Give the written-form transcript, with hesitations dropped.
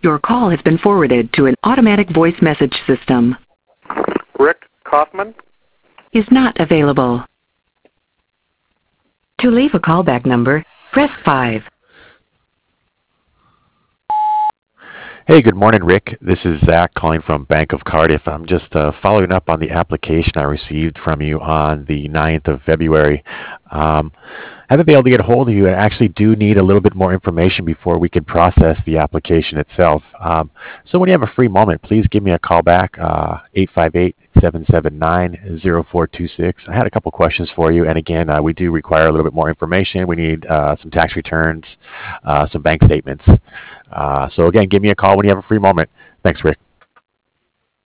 Your call has been forwarded to an automatic voice message system. Rick Kaufman Is not available. To leave a callback number, press 5. Hey, good morning, Rick. This is Zach calling from Bank of Cardiff. I'm just following up on the application I received from you on the 9th of February. Haven't been able to get a hold of you. I actually do need a little bit more information before we could process the application itself. So when you have a free moment, please give me a call back, 858-779-0426. I had a couple questions for you. And again, we do require a little bit more information. We need some tax returns, some bank statements. So again, give me a call when you have a free moment. Thanks, Rick.